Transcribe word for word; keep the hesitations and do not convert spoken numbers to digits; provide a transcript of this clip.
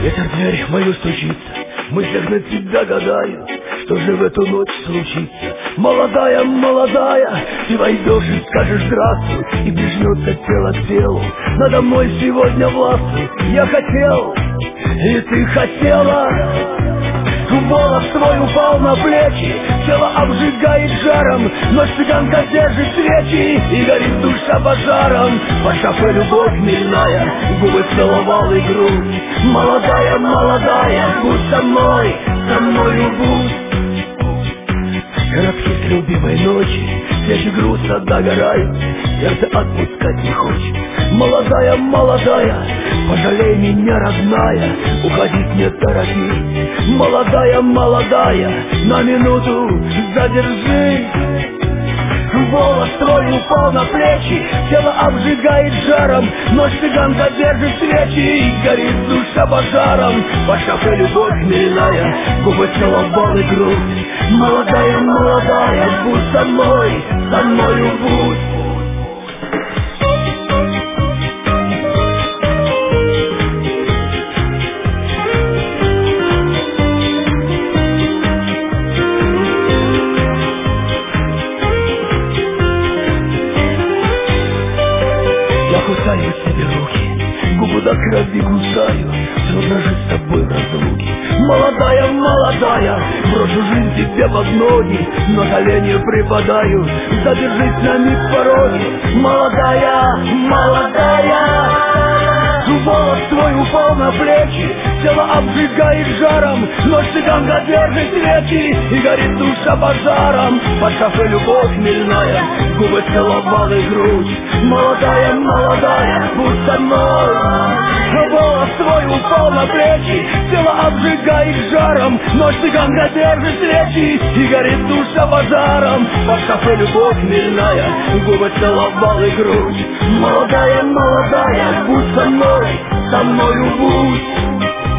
Ветер в дверь мою стучится, в мыслях навсегда гадаю, что же в эту ночь случится. Молодая, молодая, ты войдешь и скажешь здравствуй, и прижмется тело к телу. Надо мной сегодня властвуй. Я хотел, и ты хотела. Волос твой упал на плечи, тело обжигает жаром, но цыганка держит свечи, и горит душа пожаром. По шкафу любовь хмельная, губы целовал и грудь. Молодая, молодая, будь со мной, со мною будь. Городки с любимой ночи, свечи грустно догорают, сердце отпускать не хочет. Молодая, молодая, пожалей меня, родная, уходить не торопись. Молодая, молодая, на минуту задержись. Волос твой упал на плечи, тело обжигает жаром, но цыганка держит свечи, и горит душа пожаром. По шкафу любовь хмельная, губы целовал и грудь. Молодая, молодая, будь со мной, со мною будь. Я кусаю себе руки, губы до крови кусаю, трудно жить с тобой в разлуке. Молодая, молодая, брошу жизнь тебе под ноги, на колени припадаю, задержись на миг в пороге. Молодая, молодая, волос твой упал на плечи, тело обжигает жаром, но цыганка держит свечи, и горит душа пожаром. Под шкафу любовь хмельная, губы целовал и грудь. Молодая, молодая, будь со мной. Волос твой упал на плечи, тело обжигает жаром, но цыганка держит свечи, и горит душа пожаром. Под шкафу любовь хмельная, губы целовал и грудь. Молодая, молодая, будь со мной, со мною будь.